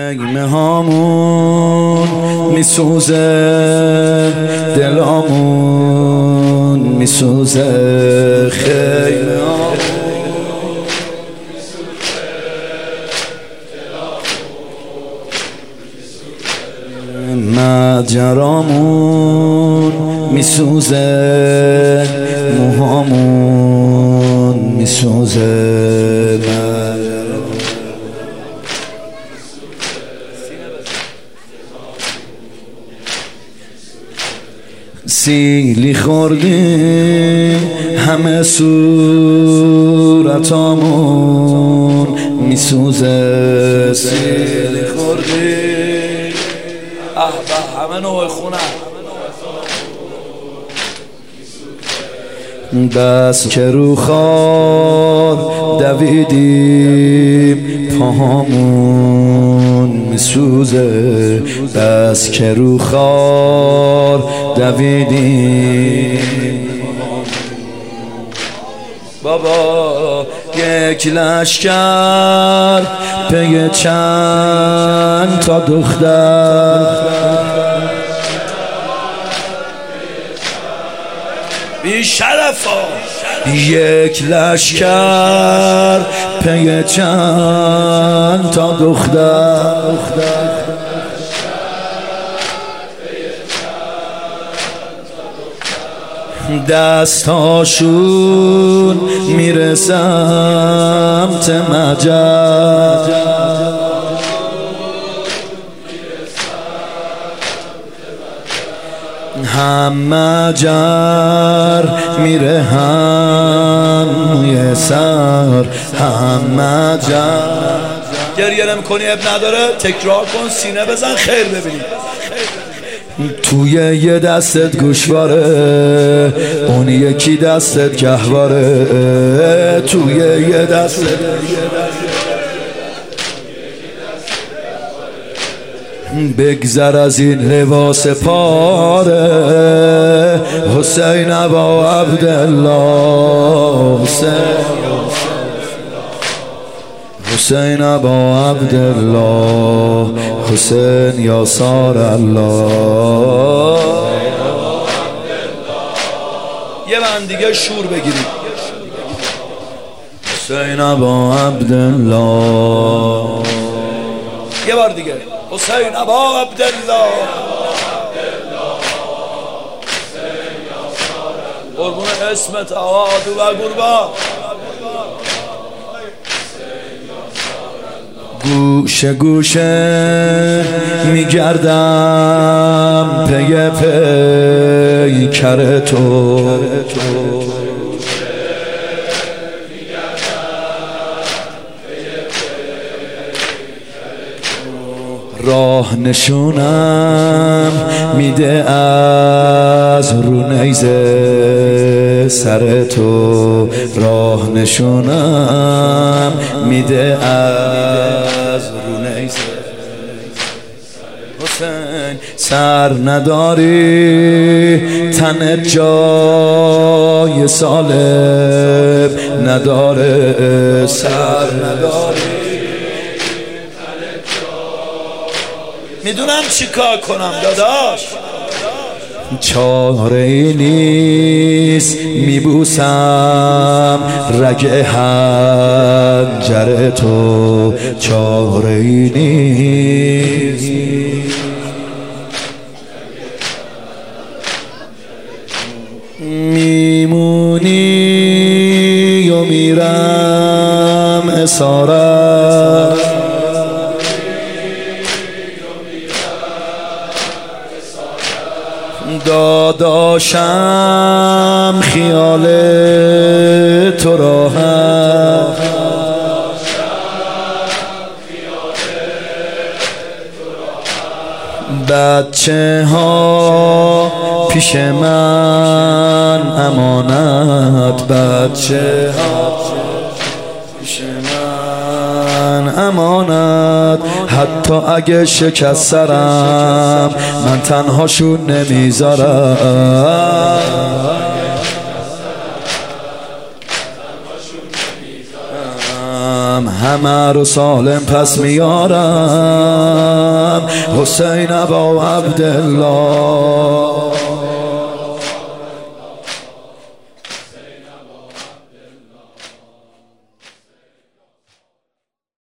خیمه هامون میسوزه، دلامون میسوزه، خیمه هامون مجرامون میسوزه، موهامون میسوزه، سیلی خوردیم همه صورتامون میسوزه، سیلی خوردیم همه نوع خونه بس که رو خار دویدیم پاهامون میسوزه، بس که رو خار دویدیم بابا. یک لشکر پی چند تا دختر، بی شرفا یک لشکر پی چند تا دختر، دستاشون میره سمت مجد، هم مجر میره هم موی سر، هم مجر. گریه نمی‌کنی اب نداره، تکرار کن، سینه بزن، خیر ببینی. توی یه دستت گوشواره، اون یکی دستت گهواره، توی یه دستت بگذر از این لباس پاره، حسین ابا عبدالله، حسین ابا عبدالله، حسین یاسار الله. یه بند دیگه شور بگیرید، حسین ابا عبدالله. یه بار دیگه، حسین ابا عبدالله، قربون اسمت آقا دو و قربان. گوشه گوشه میگردم پی پیکر تو، راه نشونم میده از رو نیزه سر تو، راه نشونم میده از رو نیزه. حسین سر نداری تن جای سالب نداره، سر نداری. میدونم چی کار کنم داداش، چاره ای نیست میبوسم رگ حنجر تو، چاره ای نیست. میمونی و میرم اسارت، داداشم خیال تو راحت، بچه ها پیش من امانت، بچه ها پیش من امانت، حتی اگه شکست سرم من تنهاشون نمیذارم، همه رو سالم پس میارم حسین ابا عبدالله.